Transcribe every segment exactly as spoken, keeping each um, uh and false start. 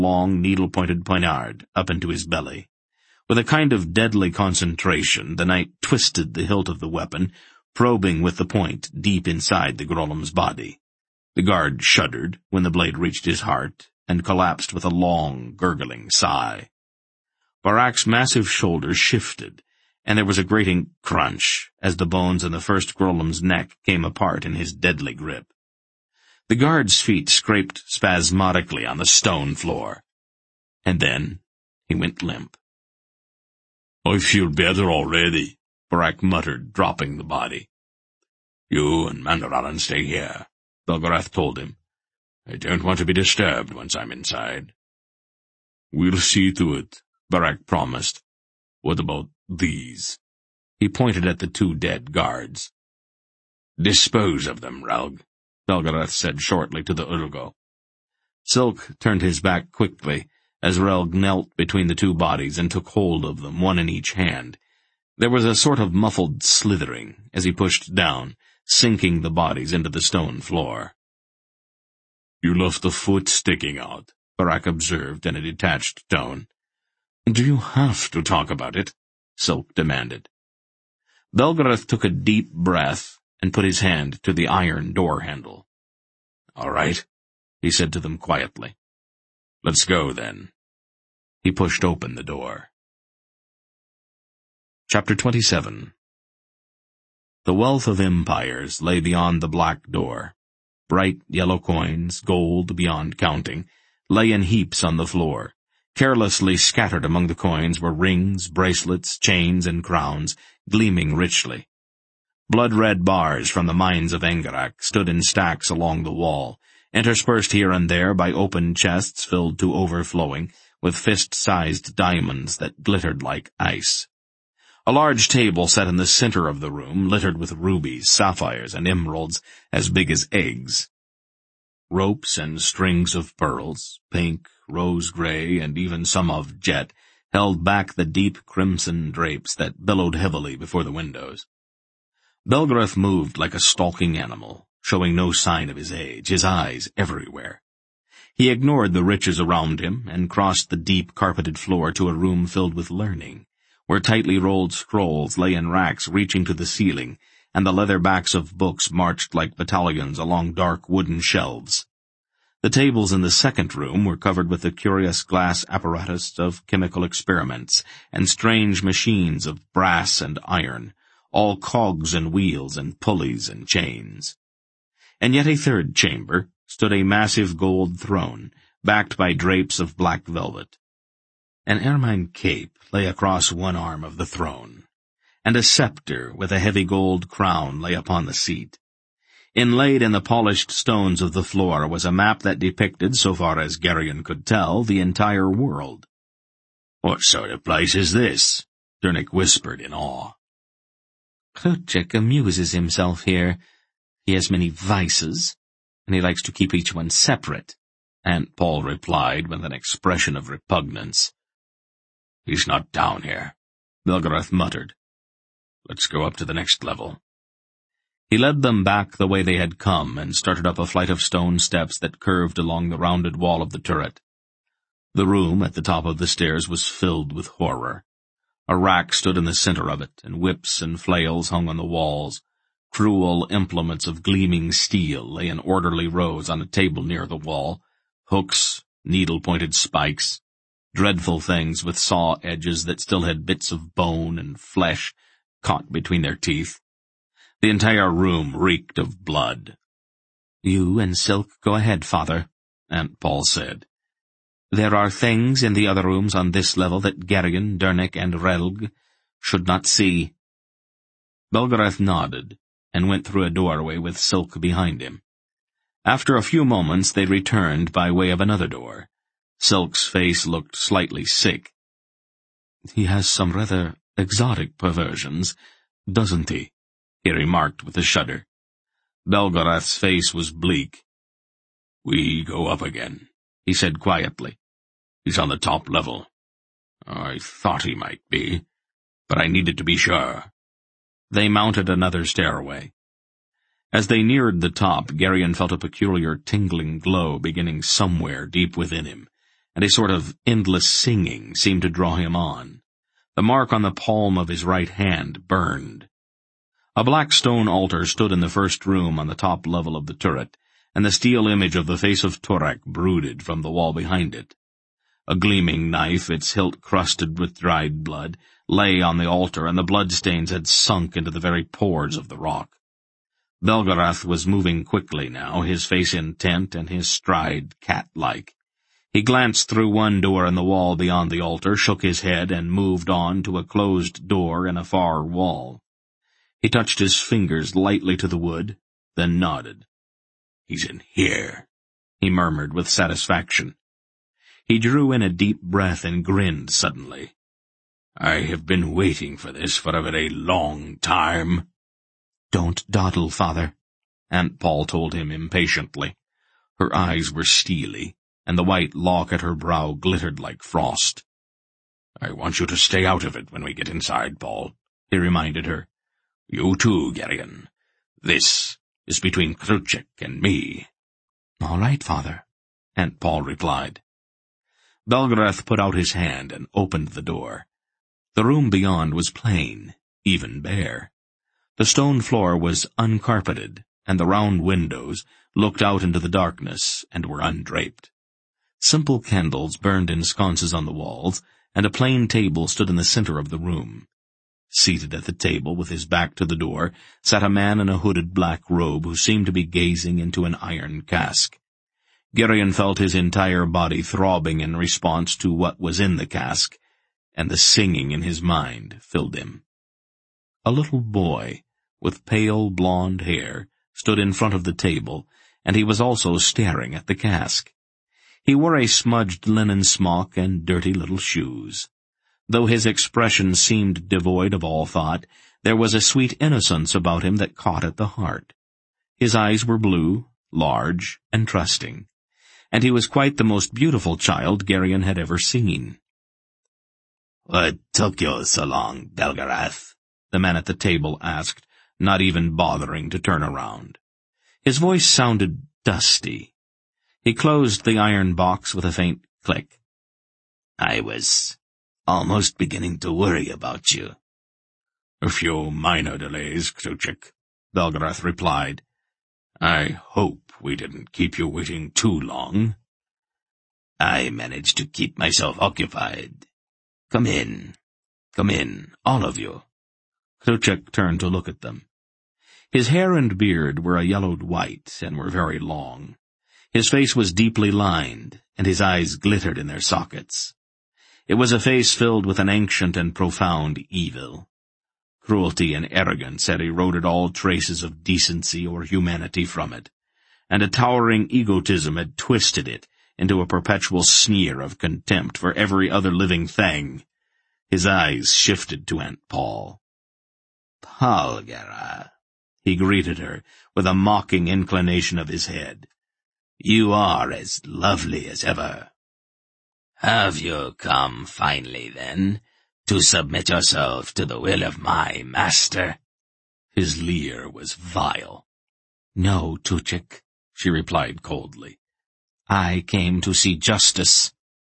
long, needle-pointed poignard up into his belly. With a kind of deadly concentration, the knight twisted the hilt of the weapon, probing with the point deep inside the Grolim's body. The guard shuddered when the blade reached his heart, and collapsed with a long, gurgling sigh. Barak's massive shoulders shifted, and there was a grating crunch as the bones in the first Grolim's neck came apart in his deadly grip. The guard's feet scraped spasmodically on the stone floor, and then he went limp. "I feel better already," Barak muttered, dropping the body. "You and Mandaralan stay here," Belgarath told him. "I don't want to be disturbed once I'm inside." "We'll see to it," Barak promised. "What about these?" He pointed at the two dead guards. "Dispose of them, Relg," Belgarath said shortly to the Urgo. Silk turned his back quickly as Relg knelt between the two bodies and took hold of them, one in each hand. There was a sort of muffled slithering as he pushed down, sinking the bodies into the stone floor. "You left the foot sticking out," Barak observed in a detached tone. "Do you have to talk about it?" Silk demanded. Belgarath took a deep breath and put his hand to the iron door handle. "All right," he said to them quietly. "Let's go, then." He pushed open the door. Chapter twenty-seven. The wealth of empires lay beyond the black door. Bright yellow coins, gold beyond counting, lay in heaps on the floor. Carelessly scattered among the coins were rings, bracelets, chains, and crowns, gleaming richly. Blood-red bars from the mines of Engarak stood in stacks along the wall, interspersed here and there by open chests filled to overflowing with fist-sized diamonds that glittered like ice. A large table sat in the center of the room, littered with rubies, sapphires, and emeralds as big as eggs. Ropes and strings of pearls, pink, rose-gray, and even some of jet, held back the deep crimson drapes that billowed heavily before the windows. Belgarath moved like a stalking animal, showing no sign of his age, his eyes everywhere. He ignored the riches around him and crossed the deep carpeted floor to a room filled with learning, where tightly rolled scrolls lay in racks reaching to the ceiling, and the leather backs of books marched like battalions along dark wooden shelves. The tables in the second room were covered with the curious glass apparatus of chemical experiments and strange machines of brass and iron, all cogs and wheels and pulleys and chains. In yet a third chamber stood a massive gold throne, backed by drapes of black velvet. An ermine cape lay across one arm of the throne, and a scepter with a heavy gold crown lay upon the seat. Inlaid in the polished stones of the floor was a map that depicted, so far as Geryon could tell, the entire world. "What sort of place is this?" Dernik whispered in awe. "Klutchik amuses himself here. He has many vices, and he likes to keep each one separate," Aunt Paul replied with an expression of repugnance. "He's not down here," Belgarath muttered. "Let's go up to the next level." He led them back the way they had come and started up a flight of stone steps that curved along the rounded wall of the turret. The room at the top of the stairs was filled with horror. A rack stood in the center of it, and whips and flails hung on the walls. Cruel implements of gleaming steel lay in orderly rows on a table near the wall, hooks, needle-pointed spikes, dreadful things with saw edges that still had bits of bone and flesh caught between their teeth. The entire room reeked of blood. "You and Silk go ahead, Father," Aunt Paul said. "There are things in the other rooms on this level that Geryon, Dernik, and Relg should not see." Belgarath nodded and went through a doorway with Silk behind him. After a few moments they returned by way of another door. Silk's face looked slightly sick. "He has some rather exotic perversions, doesn't he?" he remarked with a shudder. Belgarath's face was bleak. "We go up again," he said quietly. "He's on the top level. I thought he might be, but I needed to be sure." They mounted another stairway. As they neared the top, Geryon felt a peculiar tingling glow beginning somewhere deep within him, and a sort of endless singing seemed to draw him on. The mark on the palm of his right hand burned. A black stone altar stood in the first room on the top level of the turret, and the steel image of the face of Turak brooded from the wall behind it. A gleaming knife, its hilt crusted with dried blood, lay on the altar, and the bloodstains had sunk into the very pores of the rock. Belgarath was moving quickly now, his face intent and his stride cat-like. He glanced through one door in the wall beyond the altar, shook his head, and moved on to a closed door in a far wall. He touched his fingers lightly to the wood, then nodded. "He's in here," he murmured with satisfaction. He drew in a deep breath and grinned suddenly. "I have been waiting for this for a very long time." "Don't dawdle, father," Aunt Paul told him impatiently. Her eyes were steely, and the white lock at her brow glittered like frost. "I want you to stay out of it when we get inside, Paul," he reminded her. "You too, Geryon. This is between Kruchek and me." "All right, father," Aunt Paul replied. Belgarath put out his hand and opened the door. The room beyond was plain, even bare. The stone floor was uncarpeted, and the round windows looked out into the darkness and were undraped. Simple candles burned in sconces on the walls, and a plain table stood in the center of the room. Seated at the table, with his back to the door, sat a man in a hooded black robe who seemed to be gazing into an iron cask. Geryon felt his entire body throbbing in response to what was in the cask, and the singing in his mind filled him. A little boy, with pale blonde hair, stood in front of the table, and he was also staring at the cask. He wore a smudged linen smock and dirty little shoes. Though his expression seemed devoid of all thought, there was a sweet innocence about him that caught at the heart. His eyes were blue, large, and trusting, and he was quite the most beautiful child Geryon had ever seen. "What took you so long, Belgarath?" the man at the table asked, not even bothering to turn around. His voice sounded dusty. He closed the iron box with a faint click. "I was almost beginning to worry about you." "A few minor delays, Kruchek," Belgarath replied. "I hope we didn't keep you waiting too long." "I managed to keep myself occupied. Come in. Come in, all of you." Kruchek turned to look at them. His hair and beard were a yellowed white and were very long. His face was deeply lined, and his eyes glittered in their sockets. It was a face filled with an ancient and profound evil. Cruelty and arrogance had eroded all traces of decency or humanity from it, and a towering egotism had twisted it into a perpetual sneer of contempt for every other living thing. His eyes shifted to Aunt Paul. "Polgara," he greeted her, with a mocking inclination of his head. "You are as lovely as ever. Have you come finally, then, to submit yourself to the will of my master?" His leer was vile. "No, Tuchek," she replied coldly. "I came to see justice."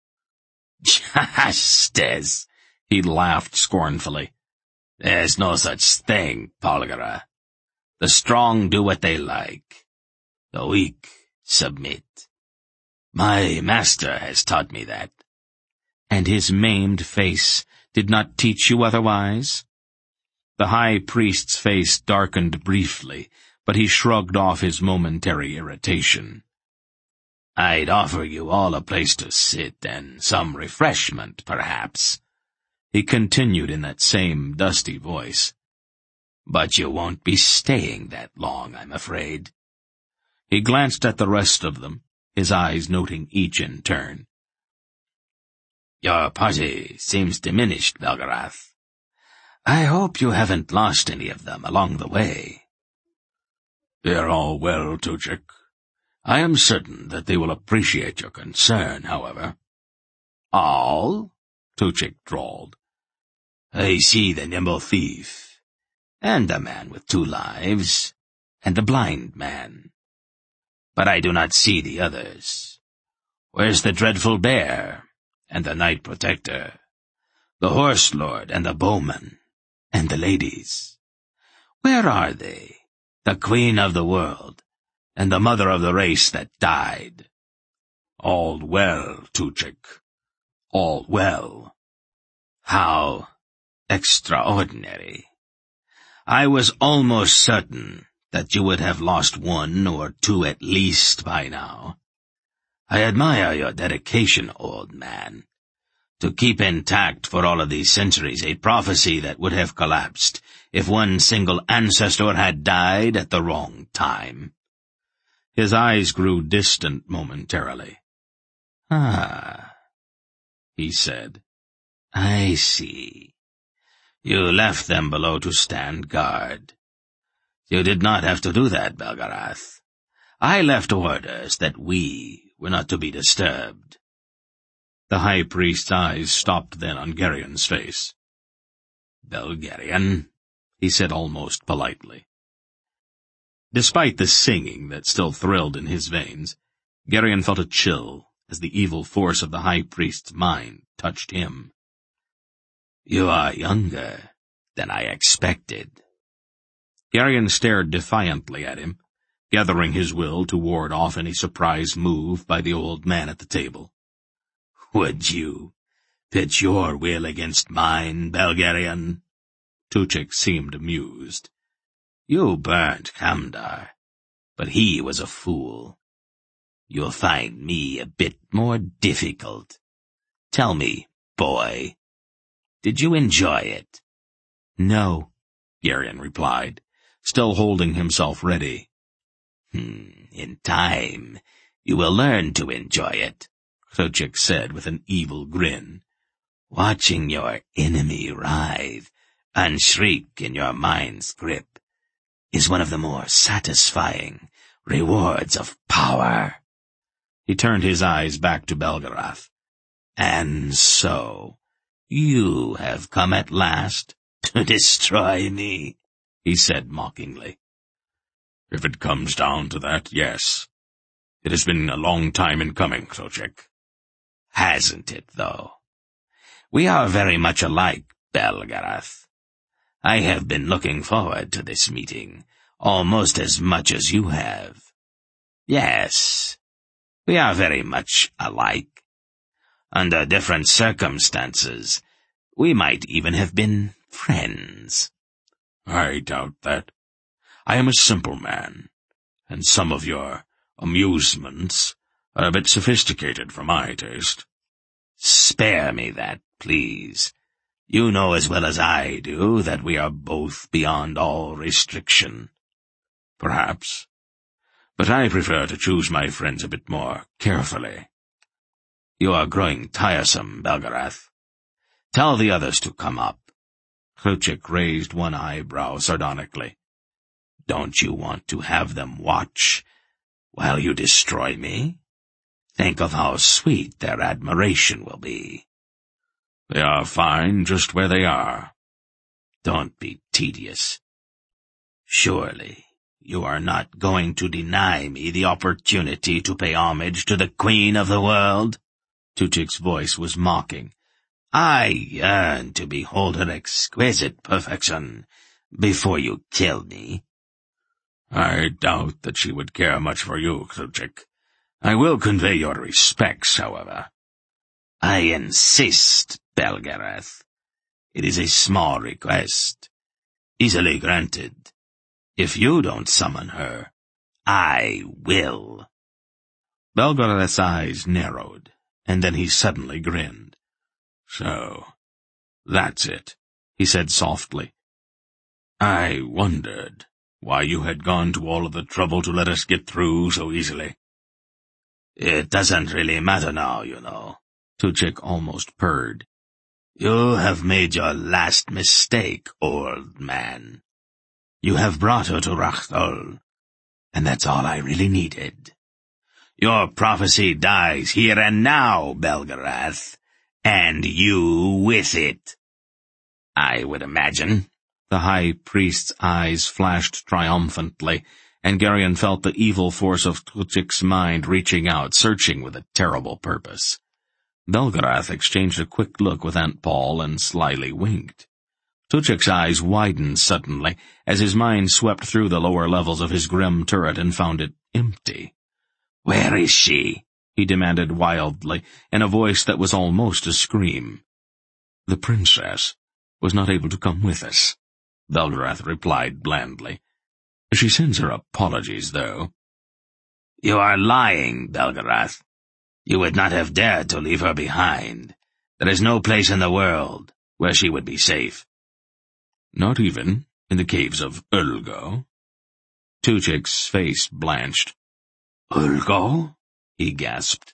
"Justice?" He laughed scornfully. "There's no such thing, Polgara. The strong do what they like. The weak submit. My master has taught me that." "And his maimed face did not teach you otherwise?" The high priest's face darkened briefly, but he shrugged off his momentary irritation. "I'd offer you all a place to sit and some refreshment, perhaps," he continued in that same dusty voice. "But you won't be staying that long, I'm afraid." He glanced at the rest of them, his eyes noting each in turn. "Your party seems diminished, Belgarath. I hope you haven't lost any of them along the way." "They're all well, Tuchek. I am certain that they will appreciate your concern, however." "All?" Tuchek drawled. "I see the nimble thief, and the man with two lives, and the blind man. But I do not see the others. Where's the dreadful bear, and the Knight Protector, the Horse Lord, and the Bowman, and the ladies? Where are they, the Queen of the world, and the mother of the race that died? All well, Tuchik, all well. How extraordinary. I was almost certain that you would have lost one or two at least by now. I admire your dedication, old man, to keep intact for all of these centuries a prophecy that would have collapsed if one single ancestor had died at the wrong time. His eyes grew distant momentarily. Ah, he said, I see. You left them below to stand guard. You did not have to do that, Belgarath. I left orders that we were not to be disturbed. The high priest's eyes stopped then on Gerion's face. Belgarion, he said almost politely. Despite the singing that still thrilled in his veins, Gerion felt a chill as the evil force of the high priest's mind touched him. You are younger than I expected. Gerion stared defiantly at him, gathering his will to ward off any surprise move by the old man at the table. Would you pit your will against mine, Belgarion? Tuchik seemed amused. You burnt Kamdar, but he was a fool. You'll find me a bit more difficult. Tell me, boy, did you enjoy it? No, Gerion replied, still holding himself ready. Hmm, in time, you will learn to enjoy it, Tuchik said with an evil grin. Watching your enemy writhe and shriek in your mind's grip is one of the more satisfying rewards of power. He turned his eyes back to Belgarath. And so, you have come at last to destroy me, he said mockingly. If it comes down to that, yes. It has been a long time in coming, Tuchik. Hasn't it, though? We are very much alike, Belgarath. I have been looking forward to this meeting almost as much as you have. Yes, we are very much alike. Under different circumstances, we might even have been friends. I doubt that. I am a simple man, and some of your amusements are a bit sophisticated for my taste. Spare me that, please. You know as well as I do that we are both beyond all restriction. Perhaps. But I prefer to choose my friends a bit more carefully. You are growing tiresome, Belgarath. Tell the others to come up. Tuchik raised one eyebrow sardonically. Don't you want to have them watch while you destroy me? Think of how sweet their admiration will be. They are fine just where they are. Don't be tedious. Surely you are not going to deny me the opportunity to pay homage to the Queen of the world? Tuchik's voice was mocking. I yearn to behold her exquisite perfection before you kill me. I doubt that she would care much for you, Tuchik. I will convey your respects, however. I insist, Belgarath. It is a small request, easily granted. If you don't summon her, I will. Belgarath's eyes narrowed, and then he suddenly grinned. So, that's it, he said softly. I wondered why you had gone to all of the trouble to let us get through so easily. It doesn't really matter now, you know, Tuchik almost purred. You have made your last mistake, old man. You have brought her to Rachthol, and that's all I really needed. Your prophecy dies here and now, Belgarath, and you with it. I would imagine. The high priest's eyes flashed triumphantly and Geryon felt the evil force of Tuchik's mind reaching out, searching with a terrible purpose. Belgarath exchanged a quick look with Aunt Paul and slyly winked. Tuchik's eyes widened suddenly as his mind swept through the lower levels of his grim turret and found it empty. "Where is she?" he demanded wildly, in a voice that was almost a scream. "The princess was not able to come with us," Belgarath replied blandly. "She sends her apologies, though." "You are lying, Belgarath. You would not have dared to leave her behind. There is no place in the world where she would be safe." "Not even in the caves of Ulgo?" Tuchik's face blanched. "Ulgo?" he gasped.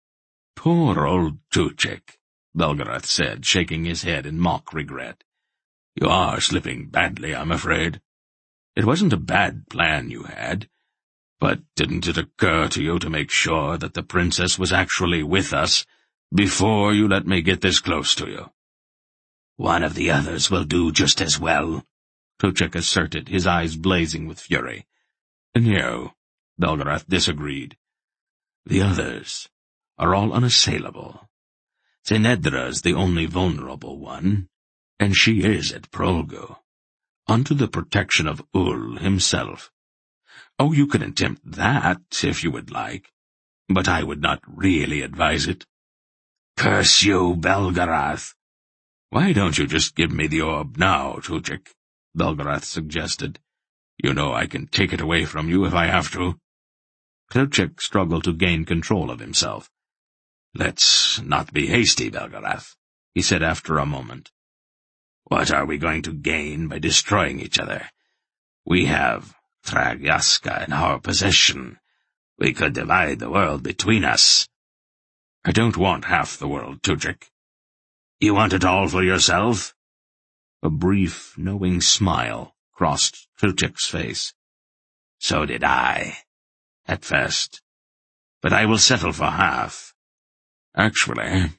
"Poor old Tuchik," Belgarath said, shaking his head in mock regret. "You are slipping badly, I'm afraid. It wasn't a bad plan you had, but didn't it occur to you to make sure that the princess was actually with us before you let me get this close to you?" "One of the others will do just as well," Tuchik asserted, his eyes blazing with fury. "No," Belgarath disagreed. "The others are all unassailable. Zenedra's the only vulnerable one, and she is at Prolgo, under the protection of Ul himself. Oh, you can attempt that, if you would like, but I would not really advise it." "Curse you, Belgarath!" "Why don't you just give me the orb now, Tuchik?" Belgarath suggested. "You know I can take it away from you if I have to." Tuchik struggled to gain control of himself. "Let's not be hasty, Belgarath," he said after a moment. "What are we going to gain by destroying each other? We have Thrag Yaska in our possession. We could divide the world between us." "I don't want half the world, Tuchik." "You want it all for yourself?" A brief, knowing smile crossed Tuchik's face. "So did I, at first. But I will settle for half." "Actually,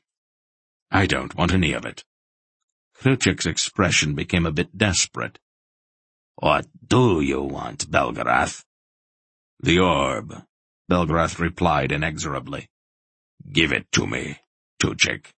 I don't want any of it." Tuchik's expression became a bit desperate. "What do you want, Belgarath?" "The orb," Belgarath replied inexorably. "Give it to me, Tuchik."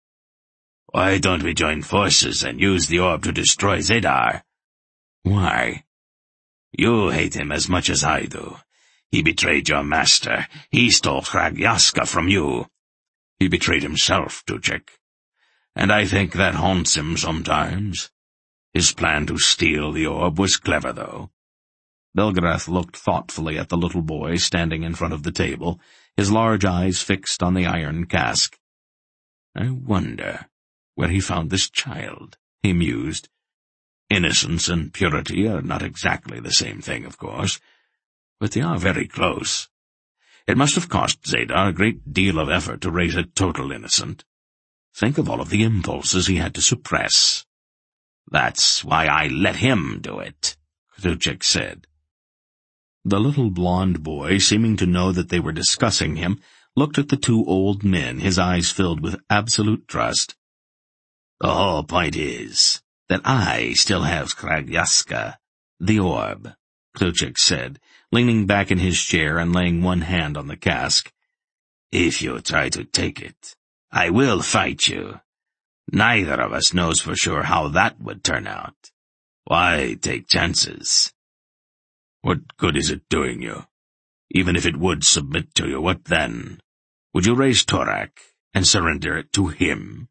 "Why don't we join forces and use the orb to destroy Zadar?" "Why?" "You hate him as much as I do. He betrayed your master. He stole Thrag Yaska from you." "He betrayed himself, Tuchik. And I think that haunts him sometimes. His plan to steal the orb was clever, though." Belgarath looked thoughtfully at the little boy standing in front of the table, his large eyes fixed on the iron cask. "I wonder where he found this child," he mused. "Innocence and purity are not exactly the same thing, of course, but they are very close. It must have cost Zadar a great deal of effort to raise a total innocent. Think of all of the impulses he had to suppress." "That's why I let him do it," Tuchik said. The little blond boy, seeming to know that they were discussing him, looked at the two old men, his eyes filled with absolute trust. "The whole point is that I still have Thrag Yaska, the orb," Tuchik said, leaning back in his chair and laying one hand on the cask. "If you try to take it, I will fight you. Neither of us knows for sure how that would turn out. Why take chances?" "What good is it doing you? Even if it would submit to you, what then? Would you raise Torak and surrender it to him?"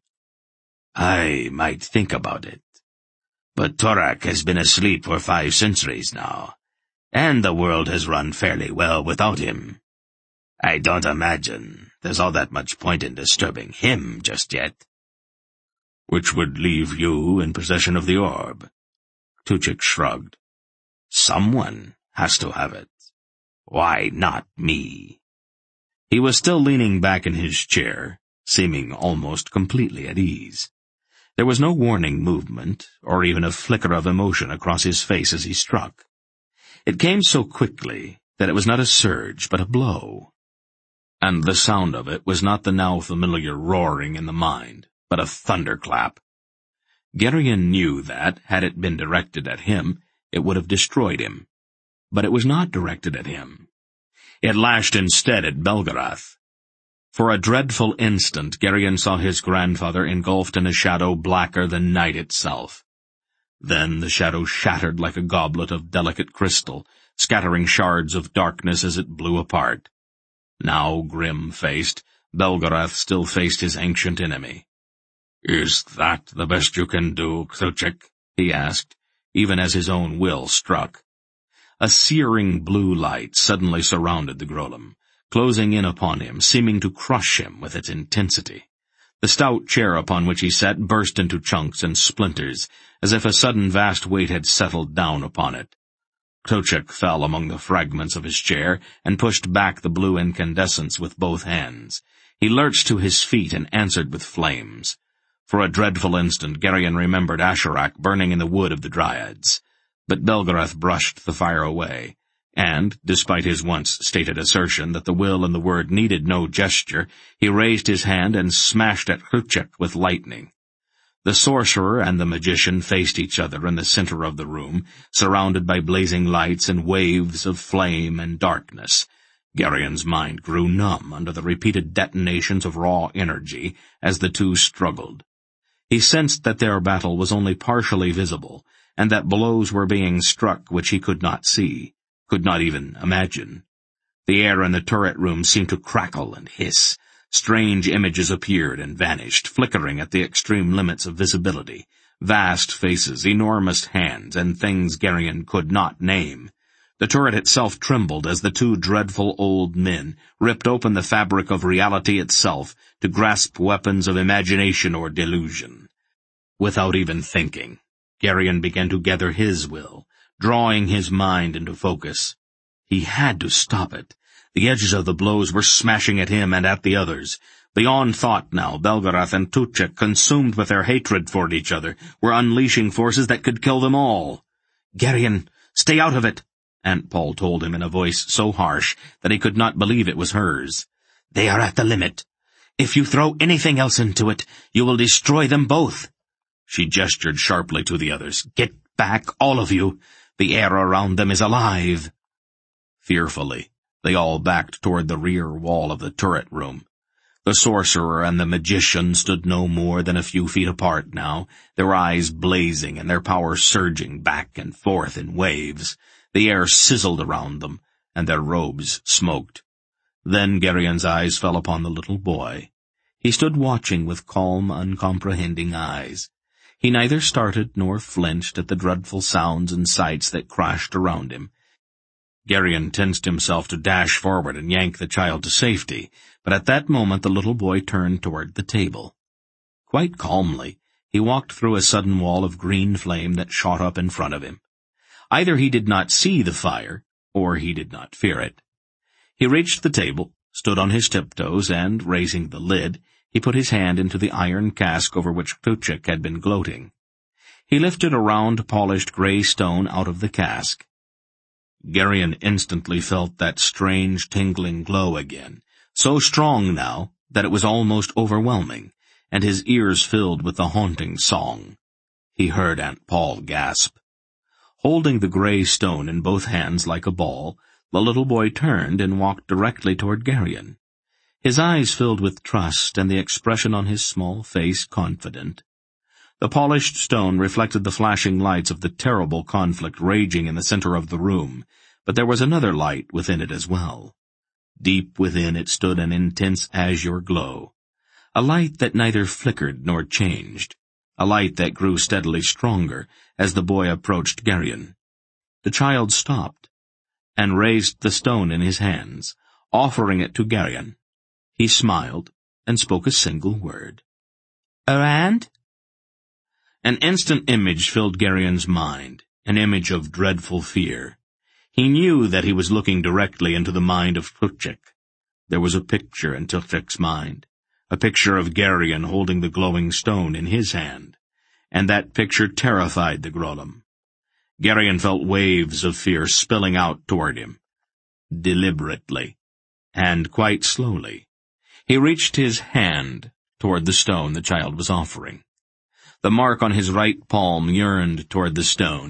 "I might think about it. But Torak has been asleep for five centuries now, and the world has run fairly well without him. I don't imagine there's all that much point in disturbing him just yet." "Which would leave you in possession of the orb." Tuchik shrugged. "Someone has to have it. Why not me?" He was still leaning back in his chair, seeming almost completely at ease. There was no warning movement, or even a flicker of emotion across his face as he struck. It came so quickly that it was not a surge, but a blow. And the sound of it was not the now familiar roaring in the mind, but a thunderclap. Geryon knew that, had it been directed at him, it would have destroyed him. but it was not directed at him. It lashed instead at Belgarath. For a dreadful instant, Geryon saw his grandfather engulfed in a shadow blacker than night itself. Then the shadow shattered like a goblet of delicate crystal, scattering shards of darkness as it blew apart. Now, grim-faced, Belgarath still faced his ancient enemy. "Is that the best you can do, K'tuchik?" he asked, even as his own will struck. A searing blue light suddenly surrounded the Golem, closing in upon him, seeming to crush him with its intensity. The stout chair upon which he sat burst into chunks and splinters, as if a sudden vast weight had settled down upon it. K'tuchik fell among the fragments of his chair and pushed back the blue incandescence with both hands. He lurched to his feet and answered with flames. For a dreadful instant, Geryon remembered Asherak burning in the wood of the Dryads. But Belgarath brushed the fire away, and, despite his once stated assertion that the will and the word needed no gesture, he raised his hand and smashed at K'tuchik with lightning. The sorcerer and the magician faced each other in the center of the room, surrounded by blazing lights and waves of flame and darkness. Geryon's mind grew numb under the repeated detonations of raw energy as the two struggled. He sensed that their battle was only partially visible, and that blows were being struck which he could not see, could not even imagine. The air in the turret room seemed to crackle and hiss. Strange images appeared and vanished, flickering at the extreme limits of visibility. Vast faces, enormous hands, and things Geryon could not name. The turret itself trembled as the two dreadful old men ripped open the fabric of reality itself to grasp weapons of imagination or delusion. Without even thinking, Geryon began to gather his will, drawing his mind into focus. He had to stop it. The edges of the blows were smashing at him and at the others. Beyond thought now, Belgarath and K'tuchik, consumed with their hatred for each other, were unleashing forces that could kill them all. "Geryon, stay out of it," Aunt Paul told him in a voice so harsh that he could not believe it was hers. "They are at the limit. If you throw anything else into it, you will destroy them both." She gestured sharply to the others. "Get back, all of you. The air around them is alive." Fearfully, they all backed toward the rear wall of the turret room. The sorcerer and the magician stood no more than a few feet apart now, their eyes blazing and their power surging back and forth in waves. The air sizzled around them, and their robes smoked. Then Geryon's eyes fell upon the little boy. He stood watching with calm, uncomprehending eyes. He neither started nor flinched at the dreadful sounds and sights that crashed around him. Geryon tensed himself to dash forward and yank the child to safety, but at that moment the little boy turned toward the table. Quite calmly, he walked through a sudden wall of green flame that shot up in front of him. Either he did not see the fire, or he did not fear it. He reached the table, stood on his tiptoes, and, raising the lid, he put his hand into the iron cask over which K'tuchik had been gloating. He lifted a round, polished gray stone out of the cask. Geryon instantly felt that strange, tingling glow again, so strong now that it was almost overwhelming, and his ears filled with the haunting song. He heard Aunt Paul gasp. Holding the gray stone in both hands like a ball, the little boy turned and walked directly toward Geryon. His eyes filled with trust, and the expression on his small face confident. The polished stone reflected the flashing lights of the terrible conflict raging in the center of the room, but there was another light within it as well. Deep within it stood an intense azure glow, a light that neither flickered nor changed, a light that grew steadily stronger as the boy approached Geryon. The child stopped, and raised the stone in his hands, offering it to Geryon. He smiled, and spoke a single word. "Arand?" An instant image filled Geryon's mind, an image of dreadful fear. He knew that he was looking directly into the mind of K'tuchik. There was a picture in K'tuchik's mind, a picture of Geryon holding the glowing stone in his hand, and that picture terrified the Golem. Geryon felt waves of fear spilling out toward him. Deliberately, and quite slowly, he reached his hand toward the stone the child was offering. The mark on his right palm yearned toward the stone,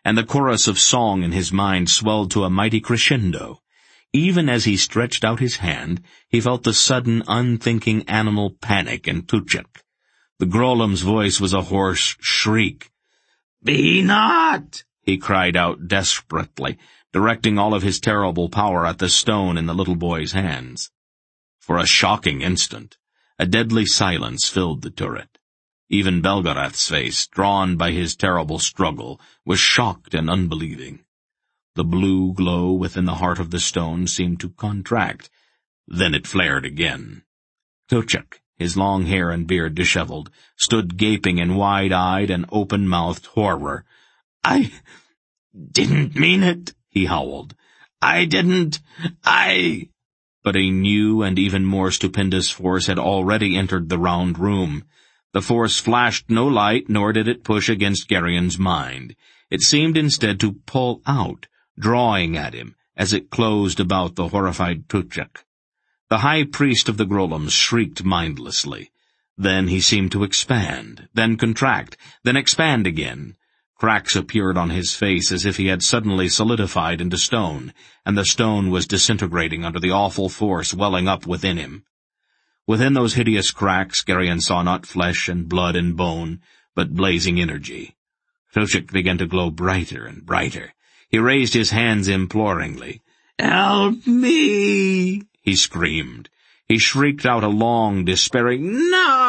and the chorus of song in his mind swelled to a mighty crescendo. Even as he stretched out his hand, he felt the sudden, unthinking animal panic in Tuchek. The Grolem's voice was a hoarse shriek. "Be not!" he cried out desperately, directing all of his terrible power at the stone in the little boy's hands. For a shocking instant, a deadly silence filled the turret. Even Belgarath's face, drawn by his terrible struggle, was shocked and unbelieving. The blue glow within the heart of the stone seemed to contract. Then it flared again. Tuchek, his long hair and beard disheveled, stood gaping in wide-eyed and open-mouthed horror. "I didn't mean it," he howled. "I didn't, I—" But a new and even more stupendous force had already entered the round room. The force flashed no light, nor did it push against Gerion's mind. It seemed instead to pull out, drawing at him, as it closed about the horrified Tuchek. The high priest of the Grolems shrieked mindlessly. Then he seemed to expand, then contract, then expand again. Cracks appeared on his face as if he had suddenly solidified into stone, and the stone was disintegrating under the awful force welling up within him. Within those hideous cracks, Gerion saw not flesh and blood and bone, but blazing energy. Tuchek began to glow brighter and brighter. He raised his hands imploringly. "Help me!" he screamed. He shrieked out a long, despairing,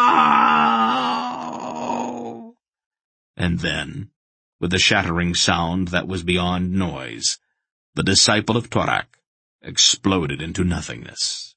"No!" And then, with a shattering sound that was beyond noise, the disciple of Torak exploded into nothingness.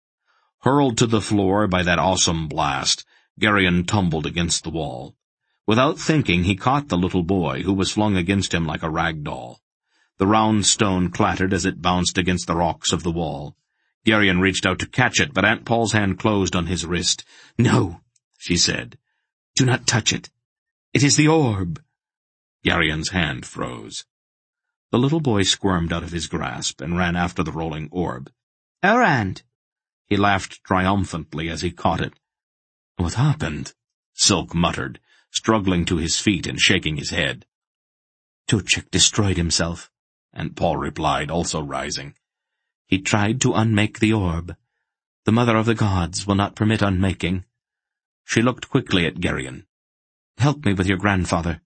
Hurled to the floor by that awesome blast, Gerion tumbled against the wall. Without thinking, he caught the little boy, who was flung against him like a rag doll. The round stone clattered as it bounced against the rocks of the wall. Gerion reached out to catch it, but Aunt Paul's hand closed on his wrist. "No," she said. "Do not touch it. It is the orb." Gerion's hand froze. The little boy squirmed out of his grasp and ran after the rolling orb. "Errand!" He laughed triumphantly as he caught it. "What happened?" Silk muttered, struggling to his feet and shaking his head. "Tuchek destroyed himself," Aunt Paul replied, also rising. "He tried to unmake the orb. The Mother of the Gods will not permit unmaking." She looked quickly at Gerion. "Help me with your grandfather."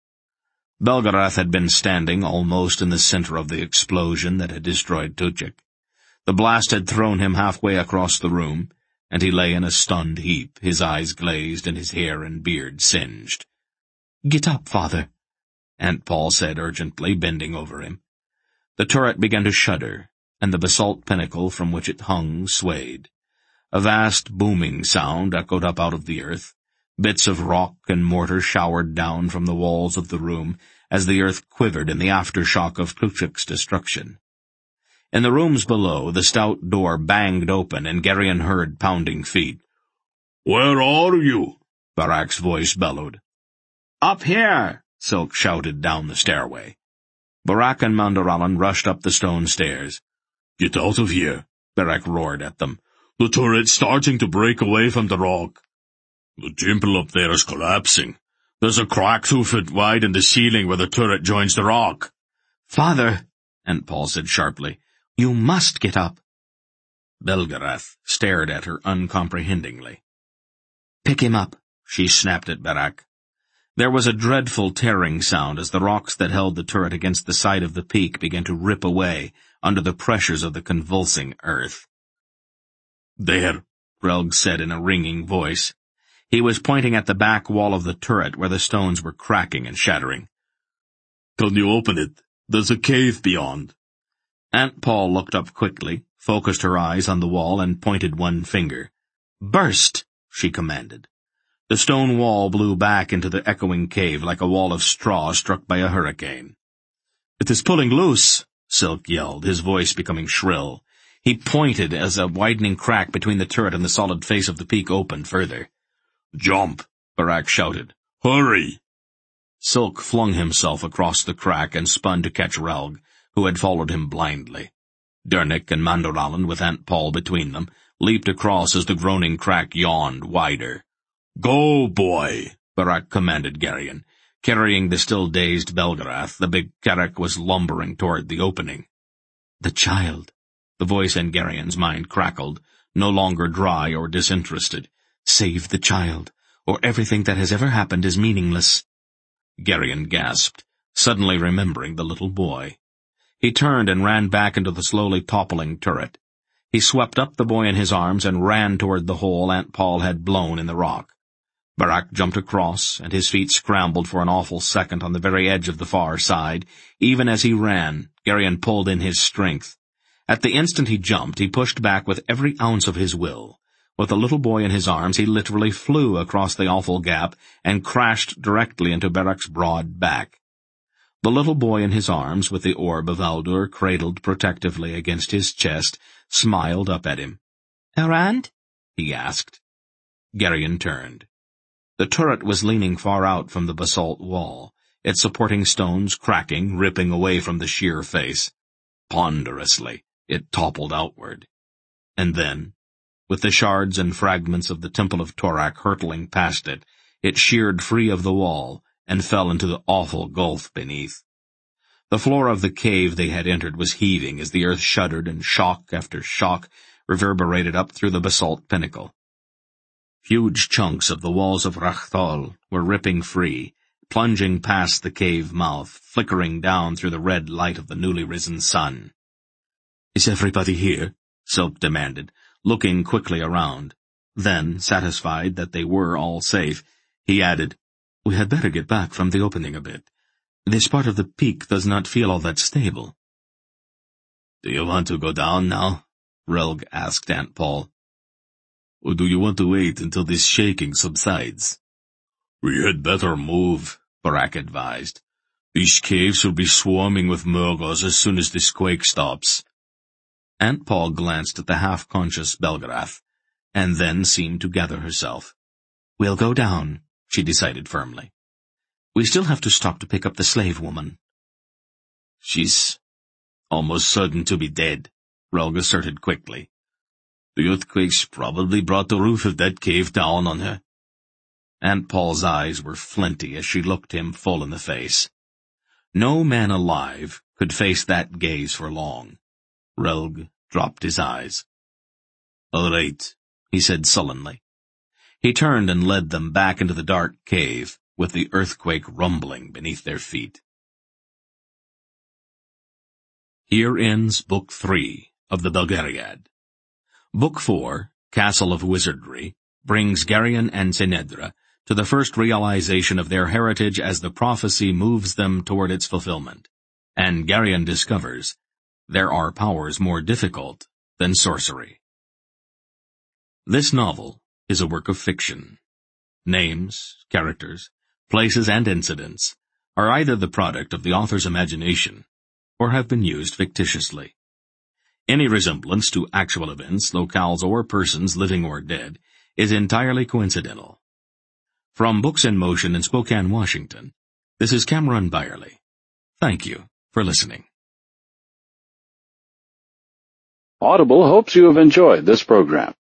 Belgarath had been standing almost in the center of the explosion that had destroyed Tuchek. The blast had thrown him halfway across the room, and he lay in a stunned heap, his eyes glazed and his hair and beard singed. "Get up, father," Aunt Paul said urgently, bending over him. The turret began to shudder, and the basalt pinnacle from which it hung swayed. A vast booming sound echoed up out of the earth. Bits of rock and mortar showered down from the walls of the room as the earth quivered in the aftershock of Tuchek's destruction. In the rooms below, the stout door banged open, and Gerion heard pounding feet. "Where are you?" Barak's voice bellowed. "Up here!" Silk shouted down the stairway. Barak and Mandaralan rushed up the stone stairs. "Get out of here!" Barak roared at them. "The turret's starting to break away from the rock." "The temple up there is collapsing. There's a crack two foot wide in the ceiling where the turret joins the rock." "Father," Aunt Paul said sharply, "you must get up." Belgarath stared at her uncomprehendingly. "Pick him up," she snapped at Barak. There was a dreadful tearing sound as the rocks that held the turret against the side of the peak began to rip away under the pressures of the convulsing earth. "There," Relg said in a ringing voice. He was pointing at the back wall of the turret where the stones were cracking and shattering. "Can you open it? There's a cave beyond." Aunt Paul looked up quickly, focused her eyes on the wall, and pointed one finger. "Burst!" she commanded. The stone wall blew back into the echoing cave like a wall of straw struck by a hurricane. "It is pulling loose!" Silk yelled, his voice becoming shrill. He pointed as a widening crack between the turret and the solid face of the peak opened further. "Jump!" Barak shouted. "Hurry!" Silk flung himself across the crack and spun to catch Relg, who had followed him blindly. Dernik and Mandaralan, with Aunt Paul between them, leaped across as the groaning crack yawned wider. "Go, boy!" Barak commanded Gerion. Carrying the still dazed Belgarath, the big Carrack was lumbering toward the opening. The child. The voice in Gerion's mind crackled, no longer dry or disinterested. Save the child, or everything that has ever happened is meaningless. Gerion gasped, suddenly remembering the little boy. He turned and ran back into the slowly toppling turret. He swept up the boy in his arms and ran toward the hole Aunt Paul had blown in the rock. Barak jumped across, and his feet scrambled for an awful second on the very edge of the far side. Even as he ran, Gerion pulled in his strength. At the instant he jumped, he pushed back with every ounce of his will. With the little boy in his arms, he literally flew across the awful gap and crashed directly into Barak's broad back. The little boy in his arms, with the orb of Aldur cradled protectively against his chest, smiled up at him. "Errand?" he asked. Gerion turned. The turret was leaning far out from the basalt wall, its supporting stones cracking, ripping away from the sheer face. Ponderously, it toppled outward. And then, with the shards and fragments of the Temple of Torak hurtling past it, it sheared free of the wall and fell into the awful gulf beneath. The floor of the cave they had entered was heaving as the earth shuddered and shock after shock reverberated up through the basalt pinnacle. Huge chunks of the walls of Rachthal were ripping free, plunging past the cave mouth, flickering down through the red light of the newly risen sun. "Is everybody here?" Silk demanded, looking quickly around. Then, satisfied that they were all safe, he added, "We had better get back from the opening a bit. This part of the peak does not feel all that stable." "Do you want to go down now?" Relg asked Aunt Paul. "Or do you want to wait until this shaking subsides?" "We had better move," Barak advised. "These caves will be swarming with Murghas as soon as this quake stops." Aunt Paul glanced at the half-conscious Belgarath, and then seemed to gather herself. "We'll go down," she decided firmly. "We still have to stop to pick up the slave woman." "She's almost certain to be dead," Relg asserted quickly. "The earthquakes probably brought the roof of that cave down on her." Aunt Paul's eyes were flinty as she looked him full in the face. No man alive could face that gaze for long. Relg dropped his eyes. "All right," he said sullenly. He turned and led them back into the dark cave, with the earthquake rumbling beneath their feet. Here ends Book Three of the Belgariad. Book Four, Castle of Wizardry, brings Gerion and Senedra to the first realization of their heritage as the prophecy moves them toward its fulfillment, and Gerion discovers there are powers more difficult than sorcery. This novel is a work of fiction. Names, characters, places, and incidents are either the product of the author's imagination or have been used fictitiously. Any resemblance to actual events, locales, or persons, living or dead, is entirely coincidental. From Books in Motion in Spokane, Washington, this is Cameron Byerly. Thank you for listening. Audible hopes you have enjoyed this program.